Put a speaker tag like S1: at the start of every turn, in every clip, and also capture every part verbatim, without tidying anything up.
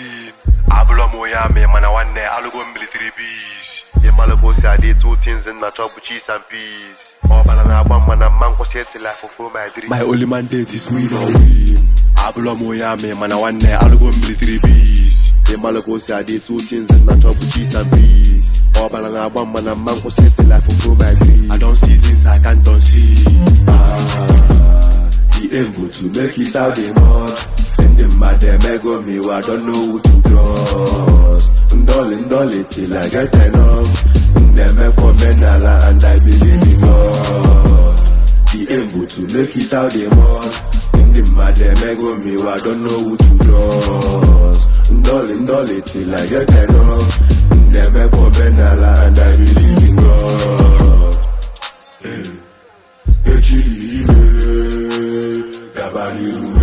S1: win. Ablo moya me mana one alugo military bees. The Malago say I did two things in my chop with cheese and peas. Oh, but I'm one man and man was yet life for my dream. My only mandate is win or win. Ablo moya me mana one alugo military bees. The Malago say I did two things in my chop with cheese and peas. Oh, but I'm one man and man was yet life for my dream. I don't see things I can't don't see. Ah, the aim go to make it out the mud. And the mad them go me, I don't know who to trust. Dolly, dolly till I get enough. Them come and I believe in God. The aim go to make it out the mud. And the mad them go me, I don't know who to trust. Dolly, dolly till I get enough. Them come and I believe in God. Hey, Ejiri ime, Gabani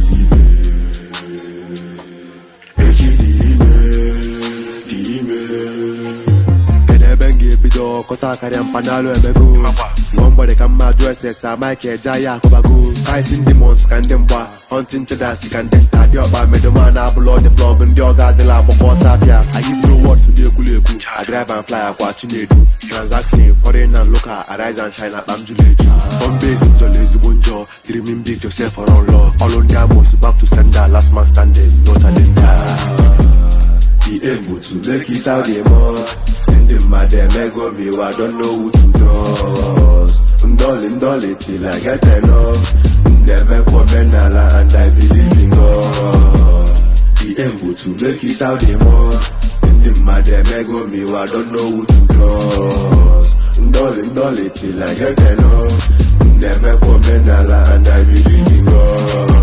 S1: Kota Kariam Panalo Emego. Nobody can address this. I might get Jaya Kobago. Fighting demons can them wa. Hunting Chedasi can them. Tadio by Medoman, I blow the plug and the other the lab of Savia. I give no words to the Kuleku. I drive and fly, I watch you do. Transacting foreign and local. I rise and shine at Bamjulate. On base in Jolese Bunjo. Dreaming big yourself for all law. All on Diamos back to sender. Last man standing, no challenger. The aim was to make it out the mud. And the mad them go me, I don't know who to trust. Dolly, dolly till I get enough. Them come and I believe in God. The aim was to make it out the mud. And the mad them go me, I don't know who to trust. Dolly, dolly till I get enough. Them come and I believe in God.